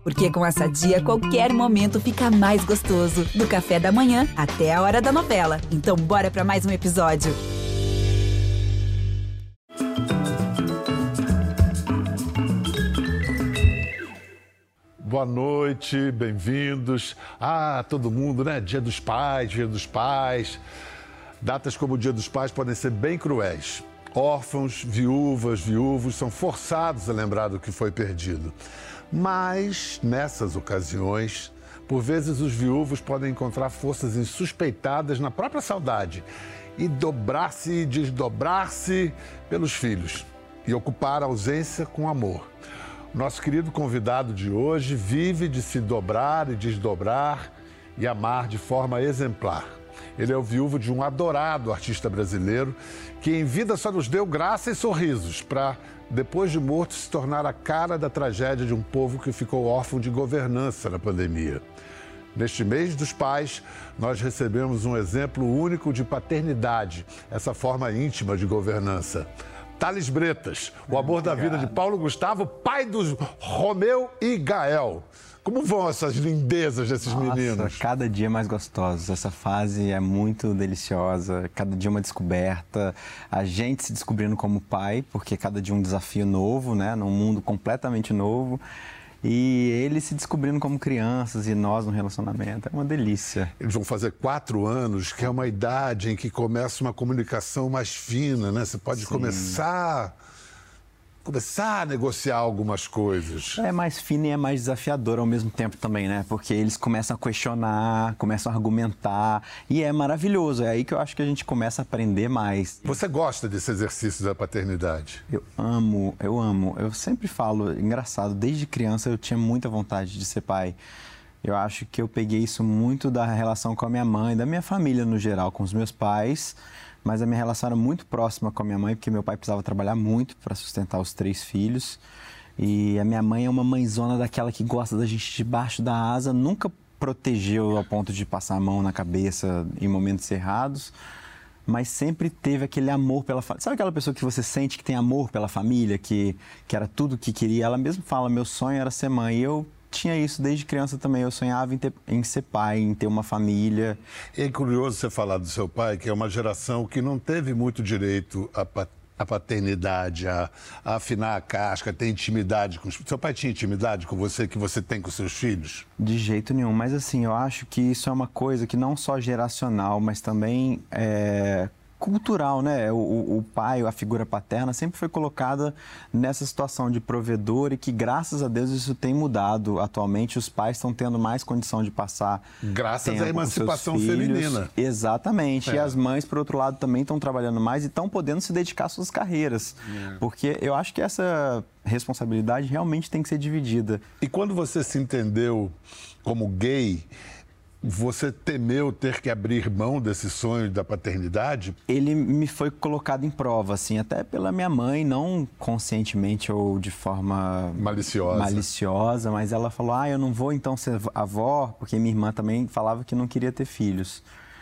Porque com a Sadia, qualquer momento fica mais gostoso. Do café da manhã até a hora da novela. Então bora pra mais um episódio. Boa noite, bem-vindos. Todo mundo, né? Dia dos Pais, Dia dos Pais. Datas como o Dia dos Pais podem ser bem cruéis. Órfãos, viúvos são forçados a lembrar do que foi perdido. Mas, nessas ocasiões, por vezes os viúvos podem encontrar forças insuspeitadas na própria saudade e dobrar-se e desdobrar-se pelos filhos e ocupar a ausência com amor. Nosso querido convidado de hoje vive de se dobrar e desdobrar e amar de forma exemplar. Ele é o viúvo de um adorado artista brasileiro que em vida só nos deu graça e sorrisos para, depois de morto, se tornar a cara da tragédia de um povo que ficou órfão de governança na pandemia. Neste mês dos pais, nós recebemos um exemplo único de paternidade, essa forma íntima de governança. Thales Bretas, o amor da vida de Paulo Gustavo, pai dos Romeu e Gael. Como vão essas lindezas desses meninos? Cada dia mais gostosos. Essa fase é muito deliciosa, cada dia uma descoberta. A gente se descobrindo como pai, porque cada dia um desafio novo, né? Num mundo completamente novo. E eles se descobrindo como crianças e nós no relacionamento. É uma delícia. Eles vão fazer 4 anos, que é uma idade em que começa uma comunicação mais fina, né? Você pode começar a negociar algumas coisas. É mais fino e é mais desafiador ao mesmo tempo também, né? Porque eles começam a questionar, começam a argumentar e é maravilhoso. É aí que eu acho que a gente começa a aprender mais. Você gosta desse exercício da paternidade? Eu amo. Eu sempre falo, engraçado, desde criança eu tinha muita vontade de ser pai. Eu acho que eu peguei isso muito da relação com a minha mãe, da minha família no geral, com os meus pais. Mas a minha relação era muito próxima com a minha mãe, porque meu pai precisava trabalhar muito para sustentar os 3 filhos. E a minha mãe é uma mãezona daquela que gosta da gente debaixo da asa, nunca protegeu ao ponto de passar a mão na cabeça em momentos errados, mas sempre teve aquele amor pela família. Sabe aquela pessoa que você sente que tem amor pela família, que era tudo que queria? Ela mesma fala, meu sonho era ser mãe. E eu tinha isso desde criança também. Eu sonhava em ser pai, em ter uma família. É curioso você falar do seu pai, que é uma geração que não teve muito direito à paternidade, a afinar a casca, a ter intimidade com os... Seu pai tinha intimidade com você, que você tem com seus filhos? De jeito nenhum. Mas assim, eu acho que isso é uma coisa que não só geracional, mas também cultural, né? O pai, a figura paterna, sempre foi colocada nessa situação de provedor e que, graças a Deus, isso tem mudado. Atualmente, os pais estão tendo mais condição de passar graças à emancipação feminina. Exatamente. E as mães, por outro lado, também estão trabalhando mais e estão podendo se dedicar às suas carreiras. Porque eu acho que essa responsabilidade realmente tem que ser dividida. E quando você se entendeu como gay, você temeu ter que abrir mão desse sonho da paternidade? Ele me foi colocado em prova, assim, até pela minha mãe, não conscientemente ou de forma maliciosa, mas ela falou, eu não vou então ser avó, porque minha irmã também falava que não queria ter filhos.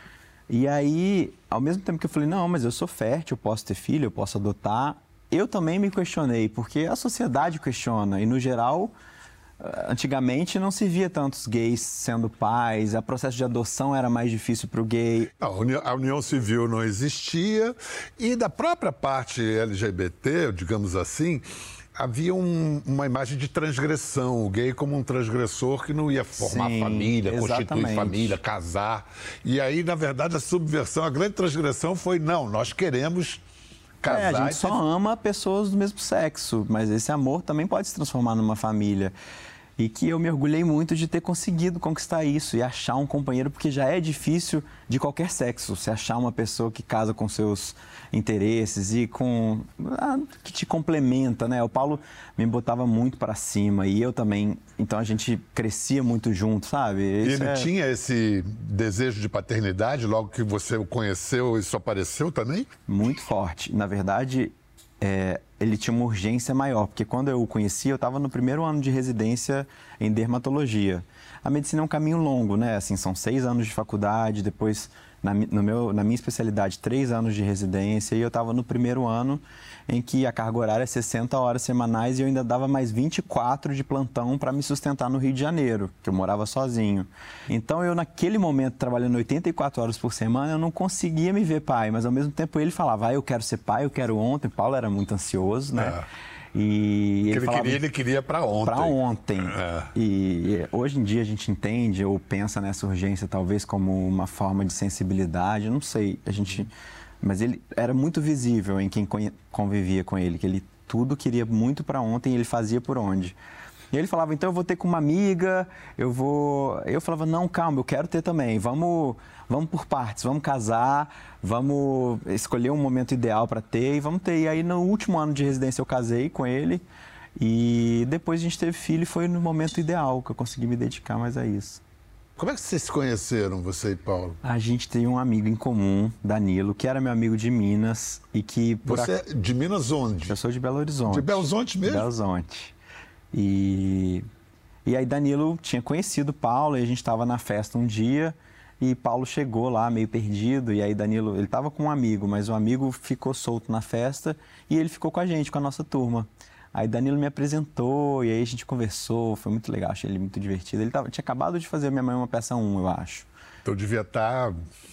E aí, ao mesmo tempo que eu falei, não, mas eu sou fértil, eu posso ter filho, eu posso adotar, eu também me questionei, porque a sociedade questiona, e no geral... Antigamente não se via tantos gays sendo pais, o processo de adoção era mais difícil para o gay. A união civil não existia e da própria parte LGBT, digamos assim, havia uma imagem de transgressão, o gay como um transgressor que não ia formar família, constituir família, casar. E aí, na verdade, a subversão, a grande transgressão foi, não, nós queremos... A gente só ama pessoas do mesmo sexo, mas esse amor também pode se transformar numa família. E que eu me orgulhei muito de ter conseguido conquistar isso e achar um companheiro, porque já é difícil de qualquer sexo, você achar uma pessoa que casa com seus interesses e que te complementa, né? O Paulo me botava muito para cima e eu também, então a gente crescia muito junto, sabe? E ele tinha esse desejo de paternidade logo que você o conheceu, isso apareceu também? Muito forte. Na verdade, ele tinha uma urgência maior, porque quando eu o conheci, eu estava no primeiro ano de residência em dermatologia. A medicina é um caminho longo, né? Assim, são 6 anos de faculdade, depois, na minha especialidade, 3 anos de residência, e eu estava no primeiro ano em que a carga horária é 60 horas semanais e eu ainda dava mais 24 de plantão para me sustentar no Rio de Janeiro, que eu morava sozinho. Então, eu naquele momento, trabalhando 84 horas por semana, eu não conseguia me ver pai, mas ao mesmo tempo ele falava, eu quero ser pai, eu quero ontem. Paulo era muito ansioso, né? E ele queria para ontem. Para ontem. E hoje em dia a gente entende ou pensa nessa urgência talvez como uma forma de sensibilidade, não sei, mas ele era muito visível em quem convivia com ele, que ele tudo queria muito para ontem e ele fazia por onde. E ele falava, então eu vou ter com uma amiga, eu falava, não, calma, eu quero ter também, vamos por partes, vamos casar, vamos escolher um momento ideal para ter e vamos ter. E aí no último ano de residência eu casei com ele e depois a gente teve filho e foi no momento ideal que eu consegui me dedicar mais a isso. Como é que vocês se conheceram, você e Paulo? A gente tem um amigo em comum, Danilo, que era meu amigo de Minas e que... Você é de Minas onde? Eu sou de Belo Horizonte. De Belo Horizonte mesmo? De Belo Horizonte. E aí Danilo tinha conhecido Paulo e a gente estava na festa um dia e Paulo chegou lá meio perdido e aí Danilo, ele estava com um amigo, mas o amigo ficou solto na festa e ele ficou com a gente, com a nossa turma. Aí Danilo me apresentou e aí a gente conversou, foi muito legal, achei ele muito divertido. Ele tinha acabado de fazer Minha Mãe é uma Peça 1, eu acho. Então devia estar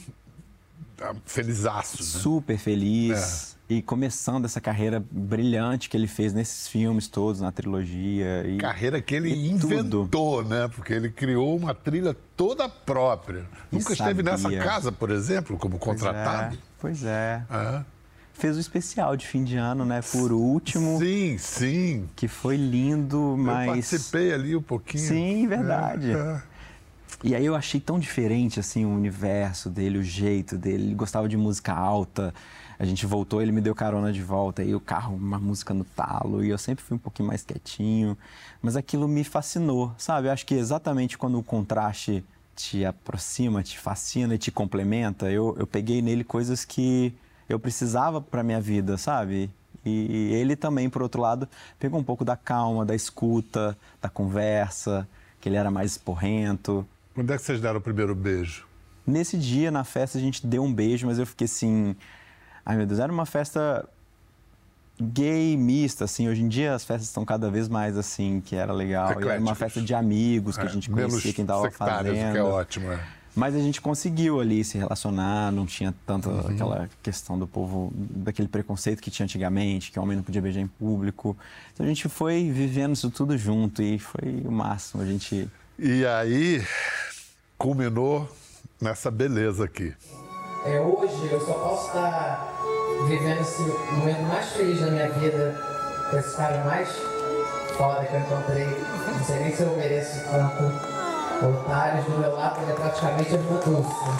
felizaço, né? Super feliz. E começando essa carreira brilhante que ele fez nesses filmes todos, na trilogia. Carreira que ele inventou, né? Porque ele criou uma trilha toda própria. Nunca esteve nessa casa, por exemplo, como contratado? Pois é. Fez o especial de fim de ano, né? Por último. Sim, sim. Que foi lindo, mas... Eu participei ali um pouquinho. Sim, verdade. E aí eu achei tão diferente, assim, o universo dele, o jeito dele. Ele gostava de música alta. A gente voltou, ele me deu carona de volta. Aí o carro, uma música no talo. E eu sempre fui um pouquinho mais quietinho. Mas aquilo me fascinou, sabe? Eu acho que exatamente quando o contraste te aproxima, te fascina e te complementa, eu peguei nele coisas que eu precisava para minha vida, sabe? E ele também, por outro lado, pegou um pouco da calma, da escuta, da conversa, que ele era mais esporrento. Quando é que vocês deram o primeiro beijo? Nesse dia, na festa, a gente deu um beijo, mas eu fiquei assim... Ai, meu Deus, era uma festa gay mista, assim. Hoje em dia as festas estão cada vez mais assim, que era legal. E era uma festa de amigos, que a gente conhecia quem estava fazendo. Que é ótimo, Mas a gente conseguiu ali se relacionar, não tinha tanto aquela questão do povo, daquele preconceito que tinha antigamente, que o homem não podia beijar em público. Então a gente foi vivendo isso tudo junto e foi o máximo, a gente... E aí, culminou nessa beleza aqui. Hoje eu só posso estar vivendo esse momento mais feliz da minha vida com esse cara mais foda que eu encontrei. Não sei nem se eu mereço tanto. O Thales do meu lado, ele é praticamente a minha dulce.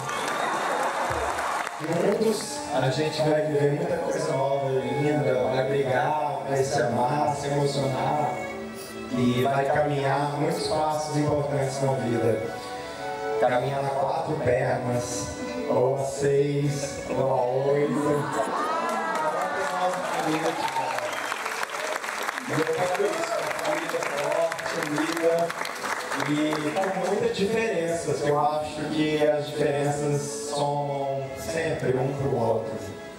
Juntos a gente vai viver muita coisa nova, linda, vai brigar, vai se amar, se emocionar e vai caminhar muitos passos importantes na vida. Caminhar a 4 pernas, ou a 6, ou a 8. Eu quero isso, uma família forte, unida e com muitas diferenças. Eu acho que as diferenças somam sempre um para o outro.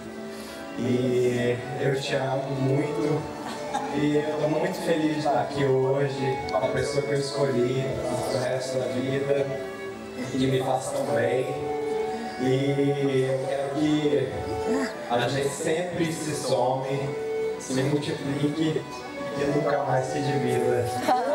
E eu te amo muito e eu estou muito feliz de estar aqui hoje com a pessoa que eu escolhi para o resto da vida, que me faz tão bem. E eu quero que a gente sempre se some, se multiplique e nunca mais se divida.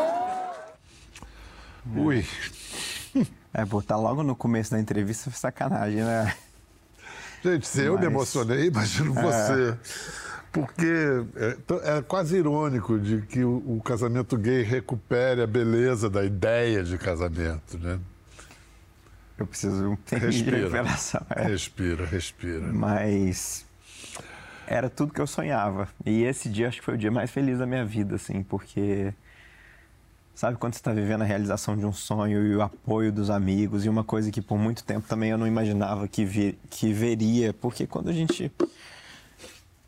Ui. Botar logo no começo da entrevista foi sacanagem, né? Gente, se eu me emocionei, imagino você. Porque é quase irônico de que o casamento gay recupere a beleza da ideia de casamento, né? Eu preciso de recuperação. Respira. Mas era tudo que eu sonhava. E esse dia acho que foi o dia mais feliz da minha vida, assim, porque... Sabe quando você está vivendo a realização de um sonho e o apoio dos amigos e uma coisa que por muito tempo também eu não imaginava que veria, porque quando a gente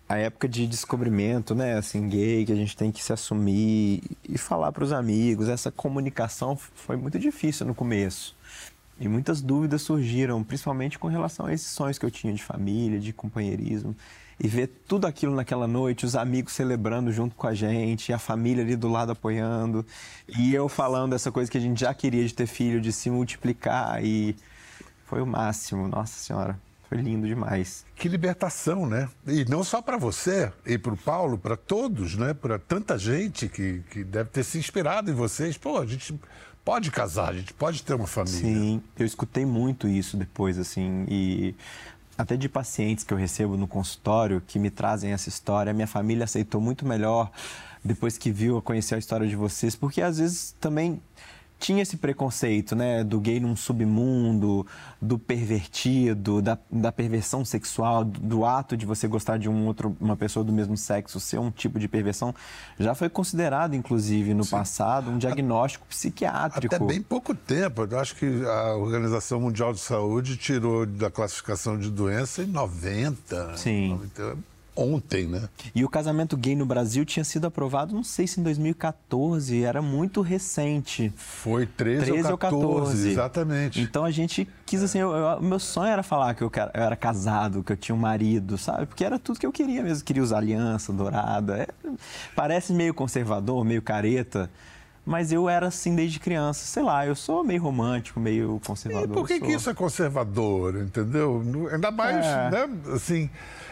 a época de descobrimento, né, assim, gay, que a gente tem que se assumir e falar para os amigos, essa comunicação foi muito difícil no começo. E muitas dúvidas surgiram, principalmente com relação a esses sonhos que eu tinha de família, de companheirismo. E ver tudo aquilo naquela noite, os amigos celebrando junto com a gente, a família ali do lado apoiando. E eu falando essa coisa que a gente já queria de ter filho, de se multiplicar. E foi o máximo, nossa senhora. Foi lindo demais. Que libertação, né? E não só para você e para o Paulo, para todos, né? Para tanta gente que deve ter se inspirado em vocês. Pô, a gente pode casar, a gente pode ter uma família. Sim, eu escutei muito isso depois, assim, e até de pacientes que eu recebo no consultório que me trazem essa história. A minha família aceitou muito melhor depois que conheceu a história de vocês, porque às vezes também tinha esse preconceito, né, do gay num submundo, do pervertido, da perversão sexual, do ato de você gostar de uma pessoa do mesmo sexo ser um tipo de perversão. Já foi considerado, inclusive, no passado, um diagnóstico psiquiátrico. Até bem pouco tempo. Eu acho que a Organização Mundial de Saúde tirou da classificação de doença em 90. Sim. 90, ontem, né? E o casamento gay no Brasil tinha sido aprovado, não sei se em 2014, era muito recente. Foi 13 ou 14, exatamente. Então a gente quis, assim, meu sonho era falar que eu era casado, que eu tinha um marido, sabe? Porque era tudo que eu queria mesmo, queria usar aliança dourada. Parece meio conservador, meio careta, mas eu era assim desde criança. Sei lá, eu sou meio romântico, meio conservador. E por que isso é conservador, entendeu? Ainda mais, né, assim...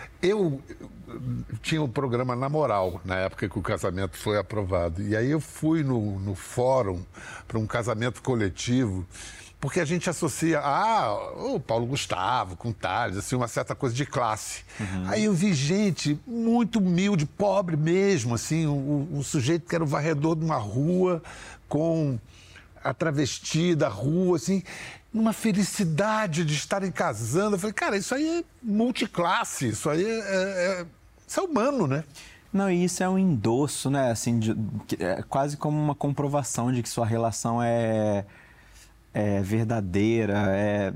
Eu tinha um programa na Moral, na época que o casamento foi aprovado. E aí eu fui no fórum para um casamento coletivo, porque a gente associa o Paulo Gustavo com Tales, assim, uma certa coisa de classe. Uhum. Aí eu vi gente muito humilde, pobre mesmo, assim, um sujeito que era o varredor de uma rua com a travesti da rua, assim... numa felicidade de estarem casando. Eu falei, cara, isso aí é multiclasse, isso aí isso é humano, né? Não, e isso é um endosso, né? Assim, é quase como uma comprovação de que sua relação é verdadeira, é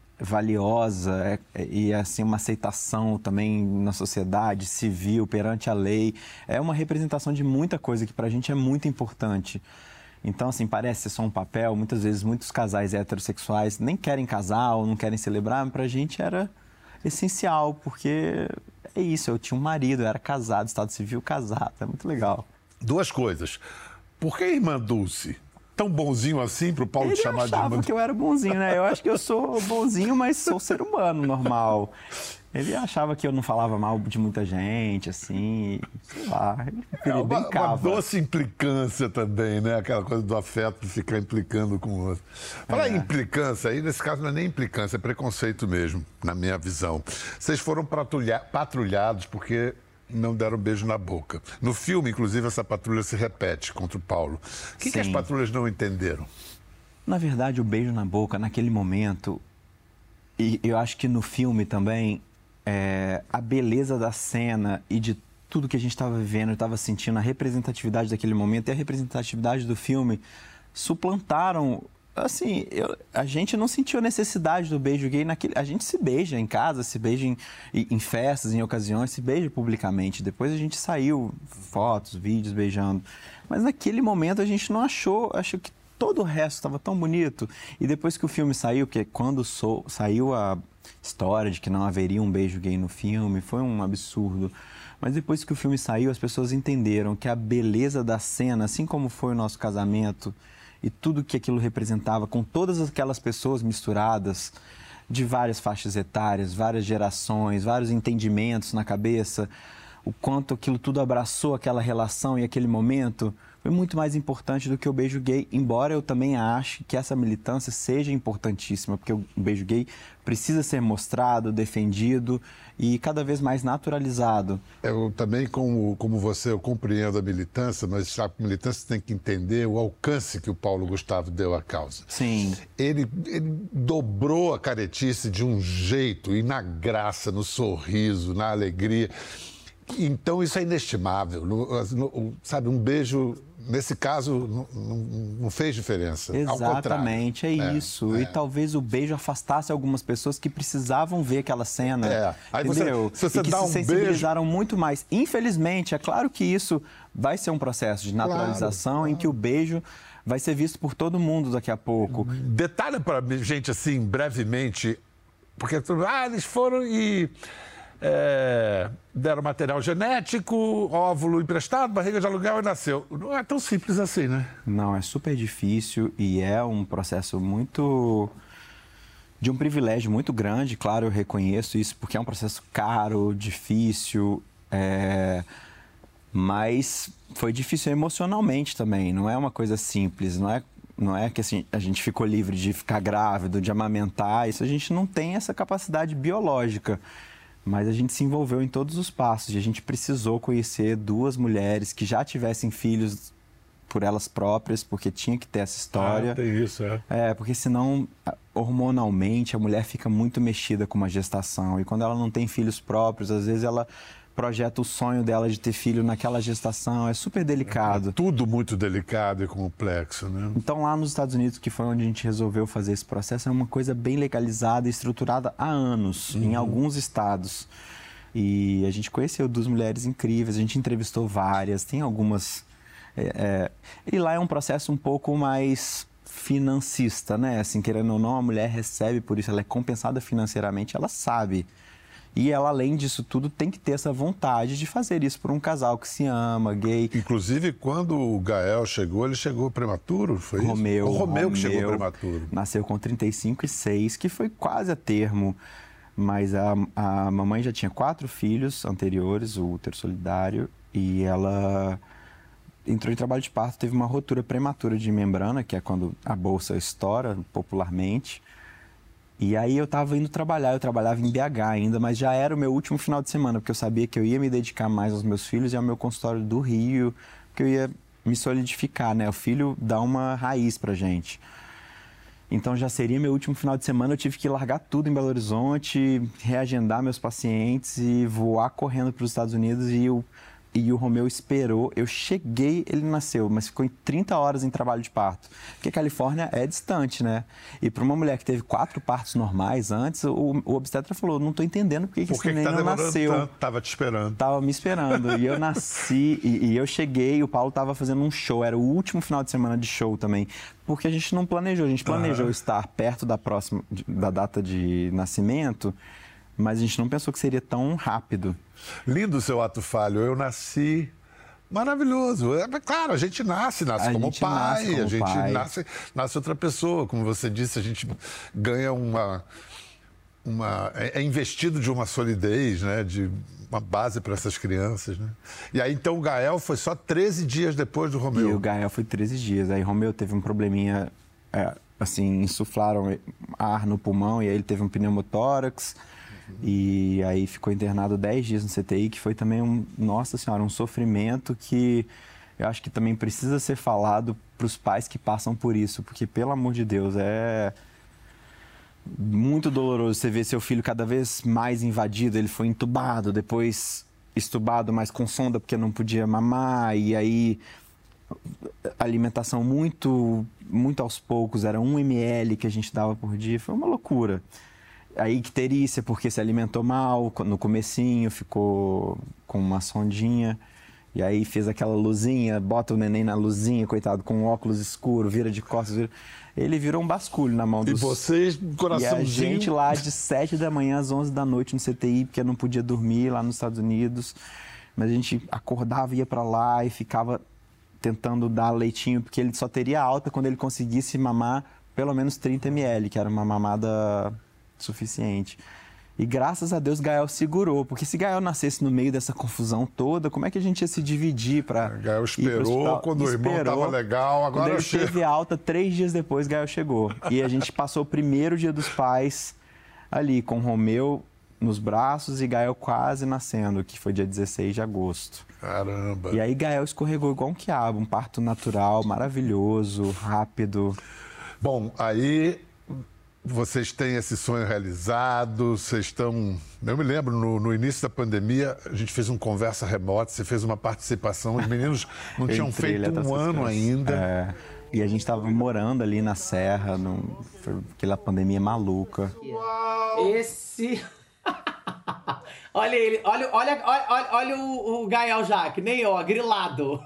valiosa, e assim, uma aceitação também na sociedade civil, perante a lei. É uma representação de muita coisa que pra gente é muito importante. Então, assim, parece ser só um papel. Muitas vezes, muitos casais heterossexuais nem querem casar ou não querem celebrar, mas pra gente era essencial, porque é isso, eu tinha um marido, eu era casado, estado civil casado, é muito legal. Duas coisas. Por que a irmã Dulce? Tão bonzinho assim pro Paulo te chamar de irmã? Ele achava que eu era bonzinho, né? Eu acho que eu sou bonzinho, mas sou ser humano normal. Ele achava que eu não falava mal de muita gente, assim, sei lá, ele brincava. Uma doce implicância também, né? Aquela coisa do afeto de ficar implicando com o outro. Falar em implicância, aí nesse caso não é nem implicância, é preconceito mesmo, na minha visão. Vocês foram patrulhados porque não deram beijo na boca. No filme, inclusive, essa patrulha se repete contra o Paulo. O que as patrulhas não entenderam? Na verdade, o beijo na boca, naquele momento, e eu acho que no filme também... a beleza da cena e de tudo que a gente estava vivendo, estava sentindo, a representatividade daquele momento e a representatividade do filme suplantaram, assim, a gente não sentiu a necessidade do beijo gay a gente se beija em casa, se beija em festas, em ocasiões, se beija publicamente. Depois a gente saiu, fotos, vídeos beijando. Mas naquele momento a gente não achou que todo o resto estava tão bonito. E depois que o filme saiu, porque quando saiu a história de que não haveria um beijo gay no filme, foi um absurdo. Mas depois que o filme saiu, as pessoas entenderam que a beleza da cena, assim como foi o nosso casamento e tudo que aquilo representava, com todas aquelas pessoas misturadas, de várias faixas etárias, várias gerações, vários entendimentos na cabeça, o quanto aquilo tudo abraçou aquela relação e aquele momento, foi muito mais importante do que o beijo gay, embora eu também ache que essa militância seja importantíssima, porque o beijo gay precisa ser mostrado, defendido e cada vez mais naturalizado. Eu também, como você, eu compreendo a militância, mas a militância tem que entender o alcance que o Paulo Gustavo deu à causa. Sim. Ele dobrou a caretice de um jeito, e na graça, no sorriso, na alegria. Então, isso é inestimável. Sabe, um beijo nesse caso, não fez diferença. Exatamente, é isso. E talvez o beijo afastasse algumas pessoas que precisavam ver aquela cena. Aí entendeu? Se você e que dá se um sensibilizaram beijo... muito mais. Infelizmente, é claro que isso vai ser um processo de naturalização em que o beijo vai ser visto por todo mundo daqui a pouco. Detalha para a gente, assim, brevemente, porque eles foram e deram material genético, óvulo emprestado, barriga de aluguel e nasceu. Não é tão simples assim, né? Não, é super difícil e é um processo muito... de um privilégio muito grande, claro, eu reconheço isso, porque é um processo caro, difícil, mas foi difícil emocionalmente também, não é uma coisa simples, não é que assim, a gente ficou livre de ficar grávido, de amamentar, isso a gente não tem essa capacidade biológica, mas a gente se envolveu em todos os passos e a gente precisou conhecer 2 mulheres que já tivessem filhos por elas próprias, porque tinha que ter essa história. Tem isso, porque senão, hormonalmente, a mulher fica muito mexida com uma gestação. E quando ela não tem filhos próprios, às vezes ela projeta o sonho dela de ter filho naquela gestação. É super delicado. É tudo muito delicado e complexo, né? Então, lá nos Estados Unidos, que foi onde a gente resolveu fazer esse processo, é uma coisa bem legalizada e estruturada há anos, em alguns estados. E a gente conheceu 2 mulheres incríveis, a gente entrevistou várias, tem algumas... E lá é um processo um pouco mais financista, né? Assim, querendo ou não, a mulher recebe por isso, ela é compensada financeiramente, ela sabe. E ela, além disso tudo, tem que ter essa vontade de fazer isso por um casal que se ama, gay. Inclusive, quando o Gael chegou, ele chegou prematuro, foi isso? O Romeu que chegou prematuro. Nasceu com 35,6, que foi quase a termo. Mas a mamãe já tinha 4 filhos anteriores, o útero solidário, e ela entrou em trabalho de parto, teve uma rotura prematura de membrana, que é quando a bolsa estoura popularmente. E aí eu estava indo trabalhar, eu trabalhava em BH ainda, mas já era o meu último final de semana, porque eu sabia que eu ia me dedicar mais aos meus filhos e ao meu consultório do Rio, porque eu ia me solidificar, né? O filho dá uma raiz pra gente. Então já seria meu último final de semana, eu tive que largar tudo em Belo Horizonte, reagendar meus pacientes e voar correndo para os Estados Unidos e o Romeu esperou. Eu cheguei, ele nasceu, mas ficou em 30 horas em trabalho de parto. Porque a Califórnia é distante, né? E para uma mulher que teve 4 partos normais antes, o obstetra falou, não estou entendendo por que esse neném não nasceu. Tanto? Tava te esperando. Tava me esperando. E eu nasci, e eu cheguei, o Paulo estava fazendo um show, era o último final de semana de show também. Porque a gente não planejou, a gente planejou estar perto da data de nascimento, mas a gente não pensou que seria tão rápido. Lindo o seu ato falho. Eu nasci maravilhoso. Claro, a gente nasce como pai, a gente nasce outra pessoa. Como você disse, a gente ganha é investido de uma solidez, né? De uma base para essas crianças, né? E aí, então, o Gael foi só 13 dias depois do Romeu. E o Gael foi 13 dias. Aí, Romeu teve um probleminha, assim, insuflaram ar no pulmão e aí ele teve um pneumotórax. E aí ficou internado 10 dias no CTI, que foi também nossa senhora, um sofrimento que eu acho que também precisa ser falado para os pais que passam por isso, porque, pelo amor de Deus, é muito doloroso você ver seu filho cada vez mais invadido. Ele foi entubado, depois estubado, mas com sonda porque não podia mamar, e aí alimentação muito, muito aos poucos, era 1 ml que a gente dava por dia, foi uma loucura. Aí icterícia, porque se alimentou mal, no comecinho ficou com uma sondinha, e aí fez aquela luzinha, bota o neném na luzinha, coitado, com óculos escuro, vira de costas, ele virou um basculho na mão dos... E vocês, coraçãozinho... E a gente lá de 7 da manhã às 11 da noite no CTI, porque não podia dormir lá nos Estados Unidos, mas a gente acordava, ia pra lá e ficava tentando dar leitinho, porque ele só teria alta quando ele conseguisse mamar pelo menos 30 ml, que era uma mamada suficiente. E graças a Deus Gael segurou, porque se Gael nascesse no meio dessa confusão toda, como é que a gente ia se dividir para Gael esperou quando o irmão estava legal, agora ele teve alta, 3 dias depois Gael chegou. E a gente passou o primeiro dia dos pais ali, com Romeu nos braços e Gael quase nascendo, que foi dia 16 de agosto. Caramba! E aí Gael escorregou igual um quiabo, um parto natural, maravilhoso, rápido. Bom, aí vocês têm esse sonho realizado, vocês estão... Eu me lembro, no início da pandemia, a gente fez uma conversa remota, você fez uma participação, os meninos não tinham feito um ano ainda. E a gente estava morando ali na Serra, foi aquela pandemia maluca. Esse... Olha ele, olha o Gael já, que nem eu, grilado.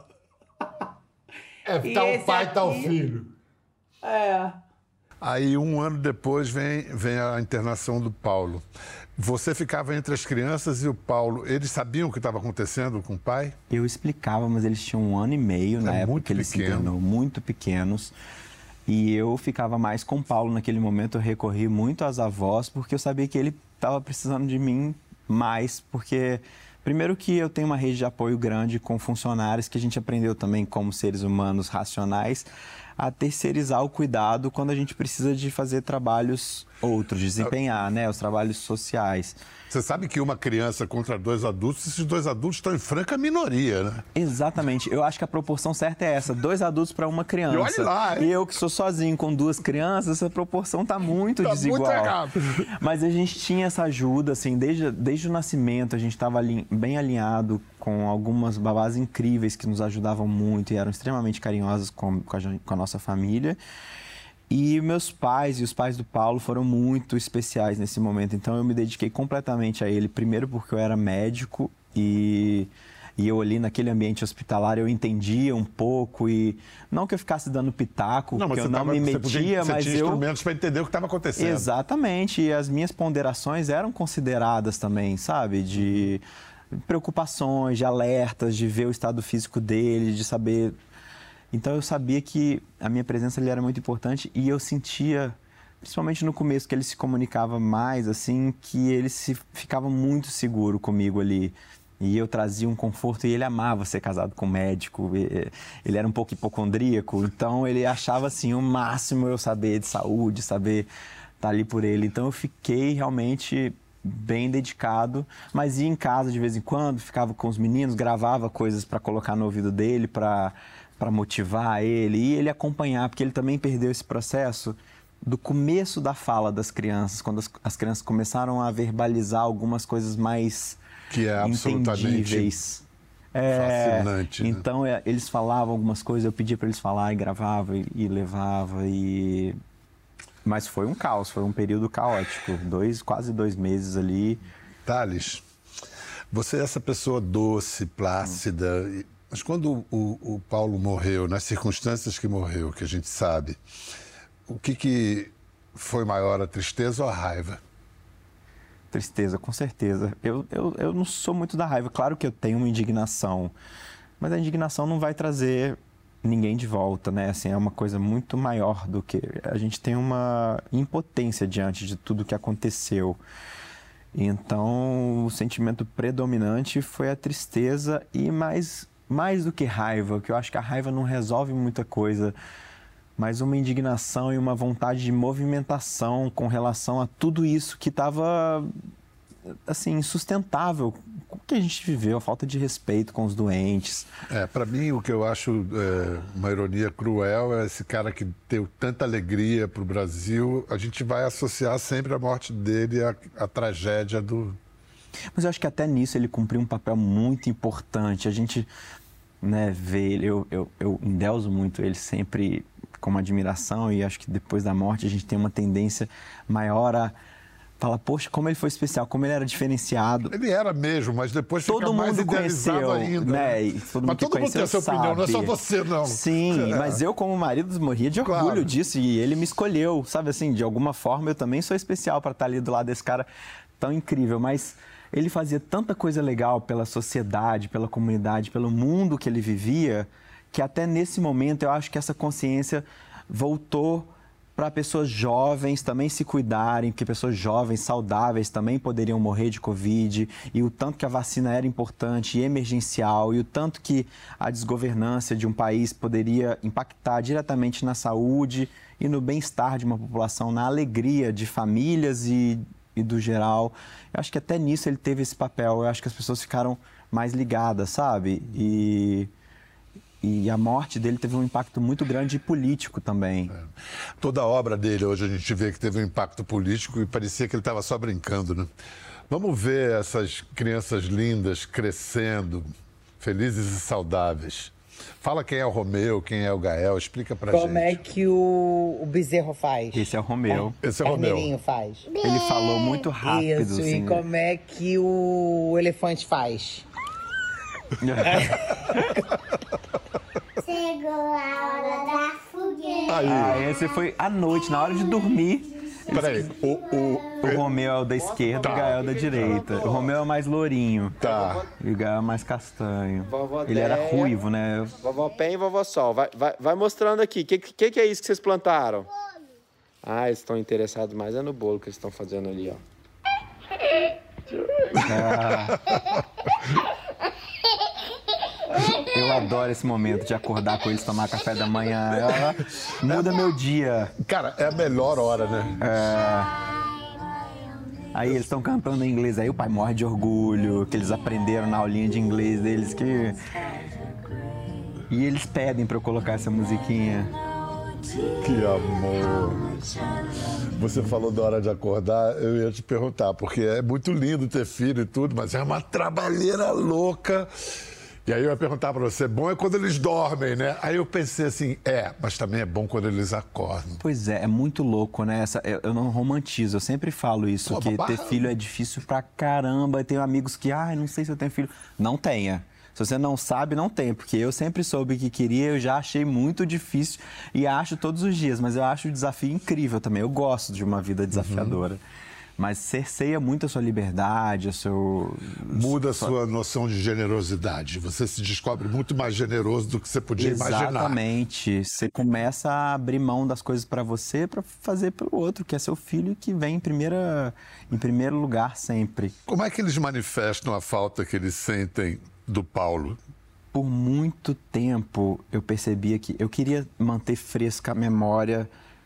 Tá o pai, tá o filho. É... Aí, um ano depois, vem a internação do Paulo. Você ficava entre as crianças e o Paulo. Eles sabiam o que estava acontecendo com o pai? Eu explicava, mas eles tinham 1 ano e meio na época que ele se internou, muito pequenos. E eu ficava mais com o Paulo naquele momento. Eu recorri muito às avós, porque eu sabia que ele estava precisando de mim mais, porque... Primeiro que eu tenho uma rede de apoio grande com funcionários que a gente aprendeu também como seres humanos racionais a terceirizar o cuidado quando a gente precisa de fazer trabalhos outros, desempenhar, né, os trabalhos sociais. Você sabe que uma criança contra 2 adultos, esses 2 adultos estão em franca minoria, né? Exatamente. Eu acho que a proporção certa é essa, 2 adultos para uma criança. E olha lá, hein? E eu que sou sozinho com 2 crianças, essa proporção tá muito desigual. Muito errado. Mas a gente tinha essa ajuda, assim, desde o nascimento, a gente estava bem alinhado com algumas babás incríveis que nos ajudavam muito e eram extremamente carinhosas com a nossa família. E meus pais e os pais do Paulo foram muito especiais nesse momento. Então, eu me dediquei completamente a ele. Primeiro porque eu era médico e eu ali naquele ambiente hospitalar eu entendia um pouco e não que eu ficasse dando pitaco, que eu não me metia, mas tinha instrumentos para entender o que estava acontecendo. Exatamente. E as minhas ponderações eram consideradas também, sabe? De preocupações, de alertas, de ver o estado físico dele, de saber... Então, eu sabia que a minha presença ali era muito importante e eu sentia, principalmente no começo, que ele se comunicava mais, assim, que ele ficava muito seguro comigo ali. E eu trazia um conforto e ele amava ser casado com um médico. Ele era um pouco hipocondríaco, então ele achava, assim, o máximo eu saber de saúde, saber estar ali por ele. Então, eu fiquei realmente bem dedicado, mas ia em casa de vez em quando, ficava com os meninos, gravava coisas para colocar no ouvido dele, para motivar ele e ele acompanhar, porque ele também perdeu esse processo do começo da fala das crianças, quando as crianças começaram a verbalizar algumas coisas mais que é absolutamente entendíveis. Fascinante. Então, eles falavam algumas coisas, eu pedia para eles falar e gravava e levava. Mas foi um caos, foi um período caótico, quase 2 meses ali. Thales, você é essa pessoa doce, plácida... Mas quando o Paulo morreu, nas circunstâncias que morreu, que a gente sabe, o que foi maior, a tristeza ou a raiva? Tristeza, com certeza. Eu não sou muito da raiva. Claro que eu tenho uma indignação, mas a indignação não vai trazer ninguém de volta, né? Assim, é uma coisa muito maior do que... A gente tem uma impotência diante de tudo que aconteceu. Então, o sentimento predominante foi a tristeza e mais do que raiva, que eu acho que a raiva não resolve muita coisa, mas uma indignação e uma vontade de movimentação com relação a tudo isso que estava, assim, insustentável. O que a gente viveu, a falta de respeito com os doentes. Para mim, o que eu acho uma ironia cruel é esse cara que deu tanta alegria para o Brasil, a gente vai associar sempre a morte dele à tragédia do... Mas eu acho que até nisso ele cumpriu um papel muito importante. A gente, né, vê ele, eu endeuso muito ele sempre com uma admiração e acho que depois da morte a gente tem uma tendência maior a falar, poxa, como ele foi especial, como ele era diferenciado. Ele era mesmo, mas depois fica mais idealizado ainda. Né? Mas todo mundo tem a sua opinião, não é só você, não. Sim, mas eu como marido morria de orgulho disso e ele me escolheu, sabe assim, de alguma forma eu também sou especial para estar ali do lado desse cara tão incrível, mas... Ele fazia tanta coisa legal pela sociedade, pela comunidade, pelo mundo que ele vivia, que até nesse momento eu acho que essa consciência voltou para pessoas jovens também se cuidarem, porque pessoas jovens, saudáveis também poderiam morrer de Covid, e o tanto que a vacina era importante e emergencial, e o tanto que a desgovernança de um país poderia impactar diretamente na saúde e no bem-estar de uma população, na alegria de famílias e do geral. Eu acho que até nisso ele teve esse papel. Eu acho que as pessoas ficaram mais ligadas, sabe? E E a morte dele teve um impacto muito grande político também. Toda a obra dele hoje a gente vê que teve um impacto político e parecia que ele estava só brincando, né? Vamos ver essas crianças lindas crescendo, felizes e saudáveis. Fala quem é o Romeu, quem é o Gael, explica pra gente. Como é que o bezerro faz? Esse é o Romeu. Esse é o Romeu. Carneirinho faz. Ele falou muito rápido, Isso, assim. e como é que o elefante faz? Chegou a hora da fogueira. Aí, Esse foi à noite, na hora de dormir. peraí, O Romeu é o da esquerda e o Gael é o da direita. O Romeu é o mais lourinho. Tá. E o Gael é mais castanho. Vovó Ele era Deia, ruivo, né? Vovó Pé e Vovó Sol. Vai mostrando aqui. O que é isso que vocês plantaram? Ah, eles estão interessados mais no bolo que eles estão fazendo ali, ó. Eu adoro esse momento de acordar com eles, tomar café da manhã. Muda meu dia. Cara, é a melhor hora, né? Aí eles estão cantando em inglês, aí o pai morre de orgulho, que eles aprenderam na aulinha de inglês deles, que... E eles pedem pra eu colocar essa musiquinha. Que amor. Você falou da hora de acordar, eu ia te perguntar, porque é muito lindo ter filho e tudo, mas é uma trabalheira louca. E aí eu ia perguntar pra você, bom é quando eles dormem, né? Aí eu pensei assim, mas também é bom quando eles acordam. Pois é muito louco, né? Eu não romantizo, eu sempre falo isso, que ter filho é difícil pra caramba. Eu tenho amigos que, não sei se eu tenho filho. Não tenha. Se você não sabe, não tem, porque eu sempre soube que queria, eu já achei muito difícil e acho todos os dias, mas eu acho o desafio incrível também. Eu gosto de uma vida desafiadora. Mas cerceia muito a sua liberdade, Muda a sua noção de generosidade. Você se descobre muito mais generoso do que você podia imaginar. Exatamente. Você começa a abrir mão das coisas para você para fazer pelo outro, que é seu filho, que vem em primeiro lugar sempre. Como é que eles manifestam a falta que eles sentem do Paulo? Por muito tempo eu percebia que eu queria manter fresca a memória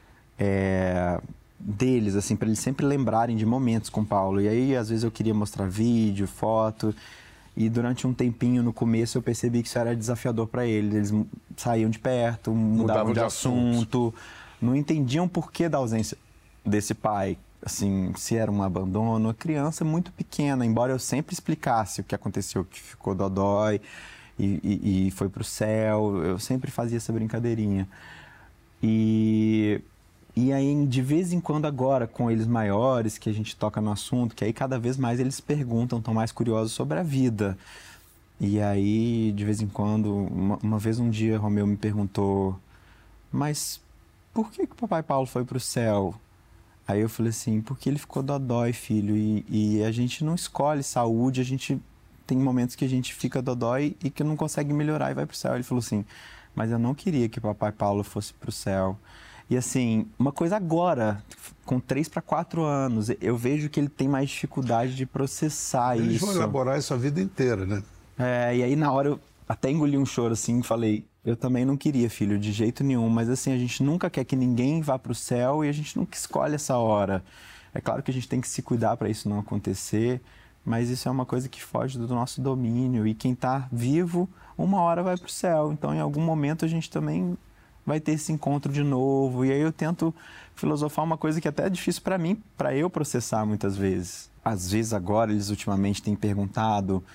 deles, assim, para eles sempre lembrarem de momentos com o Paulo. E aí, às vezes, eu queria mostrar vídeo, foto. E durante um tempinho, no começo, eu percebi que isso era desafiador para eles. Eles saíam de perto, mudavam de assunto. Não entendiam o porquê da ausência desse pai. Assim, se era um abandono. A criança muito pequena, embora eu sempre explicasse o que aconteceu, que ficou dodói e foi pro céu. Eu sempre fazia essa brincadeirinha. E aí, de vez em quando agora, com eles maiores, que a gente toca no assunto, que aí cada vez mais eles perguntam, estão mais curiosos sobre a vida. E aí, de vez em quando, uma vez um dia, Romeu me perguntou, mas por que o papai Paulo foi pro céu? Aí eu falei assim, porque ele ficou dodói, filho, e a gente não escolhe saúde, a gente tem momentos que a gente fica dodói e que não consegue melhorar e vai pro céu. Ele falou assim, mas eu não queria que o papai Paulo fosse pro céu. E assim, uma coisa agora, com 3 para 4 anos, eu vejo que ele tem mais dificuldade de processar isso. Eles vão elaborar isso a vida inteira, né? E aí na hora eu até engoli um choro assim e falei, eu também não queria, filho, de jeito nenhum, mas assim, a gente nunca quer que ninguém vá pro céu e a gente nunca escolhe essa hora. É claro que a gente tem que se cuidar para isso não acontecer, mas isso é uma coisa que foge do nosso domínio e quem tá vivo, uma hora vai pro céu, então em algum momento a gente também vai ter esse encontro de novo. E aí eu tento filosofar uma coisa que até é difícil para mim, para eu processar muitas vezes. Às vezes agora, eles ultimamente têm perguntado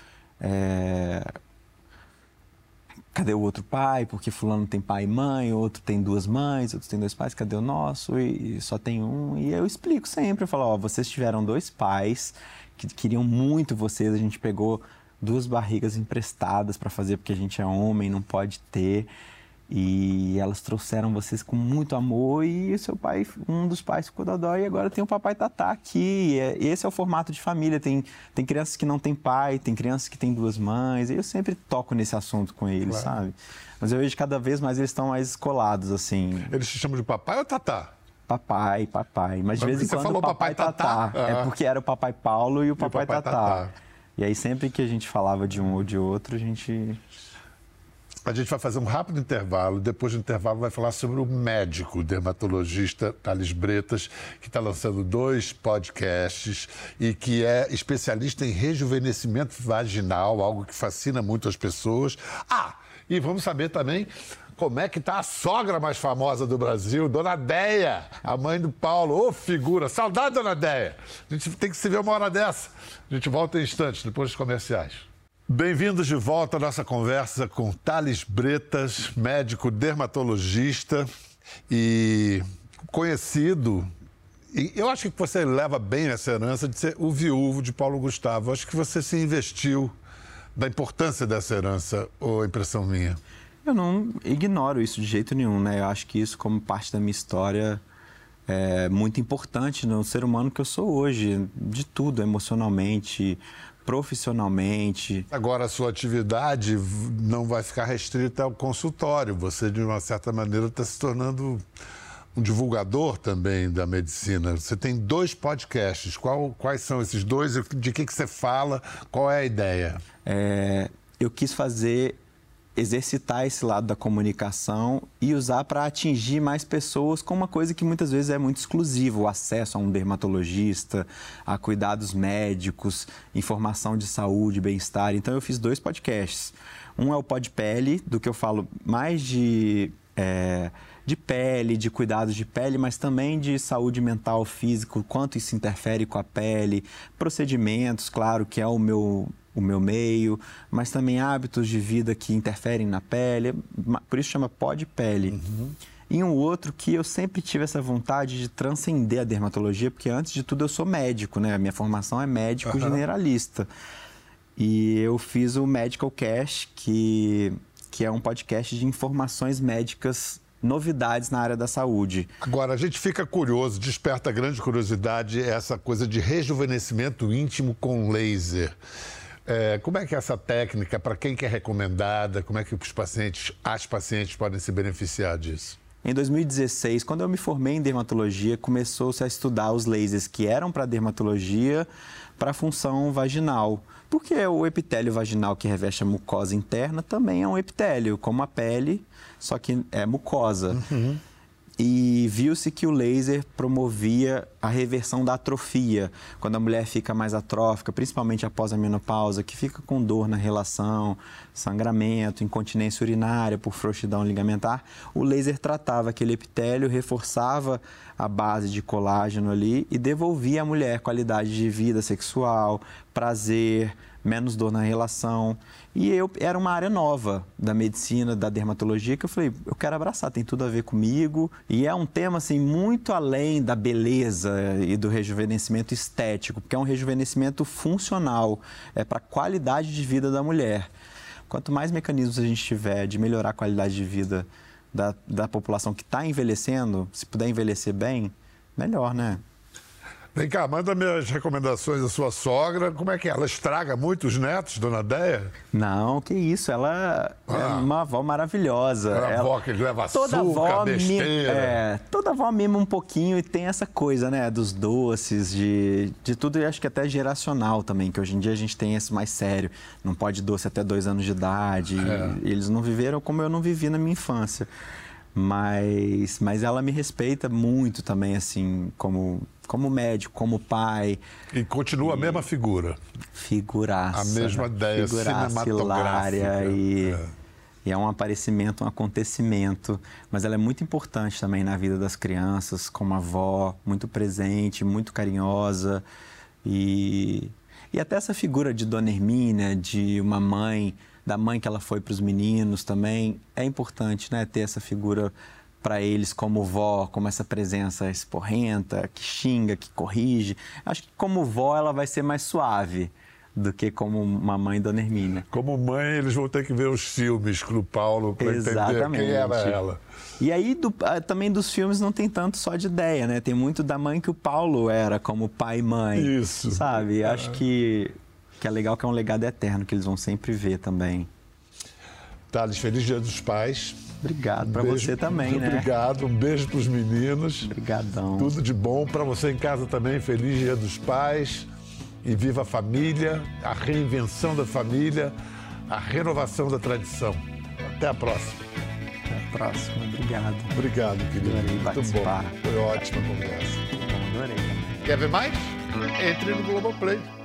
cadê o outro pai? Porque fulano tem pai e mãe, outro tem 2 mães, outro tem 2 pais, cadê o nosso? E só tem um. E eu explico sempre, eu falo, vocês tiveram 2 pais que queriam muito vocês, a gente pegou 2 barrigas emprestadas para fazer porque a gente é homem, não pode ter. E elas trouxeram vocês com muito amor e o seu pai, um dos pais ficou dodói e agora tem o papai Tatá aqui. Esse é o formato de família. Tem crianças que não têm pai, tem crianças que têm 2 mães. E eu sempre toco nesse assunto com eles, sabe? Mas eu vejo que cada vez mais eles estão mais escolados, assim. Eles te chamam de papai ou Tatá? Papai. Mas de vez em quando falou o papai Tatá. É porque era o papai Paulo e o papai Tatá. E aí sempre que a gente falava de um ou de outro, a gente vai fazer um rápido intervalo. Depois do intervalo vai falar sobre o médico, o dermatologista Thales Bretas, que está lançando 2 podcasts e que é especialista em rejuvenescimento vaginal, algo que fascina muito as pessoas. E vamos saber também como é que tá a sogra mais famosa do Brasil, Dona Déia, a mãe do Paulo. Ô, figura! Saudade, Dona Déia! A gente tem que se ver uma hora dessa. A gente volta em instantes, depois dos comerciais. Bem-vindos de volta à nossa conversa com Thales Bretas, médico dermatologista e conhecido. E eu acho que você leva bem essa herança de ser o viúvo de Paulo Gustavo. Eu acho que você se investiu da importância dessa herança, ou impressão minha? Eu não ignoro isso de jeito nenhum, né? Eu acho que isso, como parte da minha história, é muito importante no ser humano que eu sou hoje, de tudo, emocionalmente, profissionalmente. Agora, a sua atividade não vai ficar restrita ao consultório. Você, de uma certa maneira, está se tornando um divulgador também da medicina. Você tem 2 podcasts. Quais são esses 2? De que você fala? Qual é a ideia? Eu quis exercitar esse lado da comunicação e usar para atingir mais pessoas com uma coisa que muitas vezes é muito exclusiva, o acesso a um dermatologista, a cuidados médicos, informação de saúde, bem-estar. Então eu fiz 2 podcasts. Um é o Pod Pele, do que eu falo mais de pele, de cuidados de pele, mas também de saúde mental, físico, quanto isso interfere com a pele, procedimentos, claro, que é o meu meio, mas também hábitos de vida que interferem na pele, por isso chama Pod Pele. Uhum. E um outro que eu sempre tive essa vontade de transcender a dermatologia, porque antes de tudo eu sou médico, né? A minha formação é médico generalista. E eu fiz o Medical Cash, que é um podcast de informações médicas, novidades na área da saúde. Agora, a gente fica curioso, desperta grande curiosidade essa coisa de rejuvenescimento íntimo com laser. Como é que é essa técnica, para quem que é recomendada, como é que as pacientes podem se beneficiar disso? Em 2016, quando eu me formei em dermatologia, começou-se a estudar os lasers que eram para dermatologia, para a função vaginal. Porque o epitélio vaginal que reveste a mucosa interna também é um epitélio, como a pele, só que é mucosa. Uhum. E viu-se que o laser promovia a reversão da atrofia, quando a mulher fica mais atrófica, principalmente após a menopausa, que fica com dor na relação, sangramento, incontinência urinária por frouxidão ligamentar. O laser tratava aquele epitélio, reforçava a base de colágeno ali e devolvia à mulher qualidade de vida sexual, prazer, menos dor na relação. E era uma área nova da medicina, da dermatologia, que eu falei, eu quero abraçar, tem tudo a ver comigo. E é um tema, assim, muito além da beleza e do rejuvenescimento estético, porque é um rejuvenescimento funcional, é para a qualidade de vida da mulher. Quanto mais mecanismos a gente tiver de melhorar a qualidade de vida da população que está envelhecendo, se puder envelhecer bem, melhor, né? Vem cá, manda minhas recomendações da sua sogra. Como é que é? Ela estraga muito os netos, Dona Déia? Não, que isso. Ela é uma avó maravilhosa. É uma avó que leva açúcar, besteira. Toda avó mima um pouquinho e tem essa coisa, né? Dos doces, de tudo. E acho que até geracional também, que hoje em dia a gente tem esse mais sério. Não pode doce até 2 anos de idade. Eles não viveram como eu não vivi na minha infância. Mas ela me respeita muito também, assim, como médico, como pai. E continua a mesma figura. Figuraça. A mesma ideia cinematográfica. E é um aparecimento, um acontecimento. Mas ela é muito importante também na vida das crianças, como avó, muito presente, muito carinhosa. E até essa figura de Dona Hermínia, de uma mãe, da mãe que ela foi para os meninos também, é importante, né, ter essa figura para eles como vó, como essa presença esporrenta, que xinga, que corrige. Acho que como vó ela vai ser mais suave do que como uma mãe Dona Hermínia. Como mãe, eles vão ter que ver os filmes com o Paulo para entender quem era ela. E aí, também dos filmes não tem tanto só de ideia, né? Tem muito da mãe que o Paulo era, como pai e mãe. Isso. Sabe? Acho que é legal, que é um legado eterno, que eles vão sempre ver também. Thales, feliz Dia dos Pais. Obrigado, para você também, né? Obrigado, um beijo para os meninos. Obrigadão. Tudo de bom para você em casa também, feliz Dia dos Pais. E viva a família, a reinvenção da família, a renovação da tradição. Até a próxima. Até a próxima, obrigado. Obrigado, querido. Adorei participar. Muito bom, foi ótima conversa. Adorei também. Quer ver mais? Entre no Globoplay.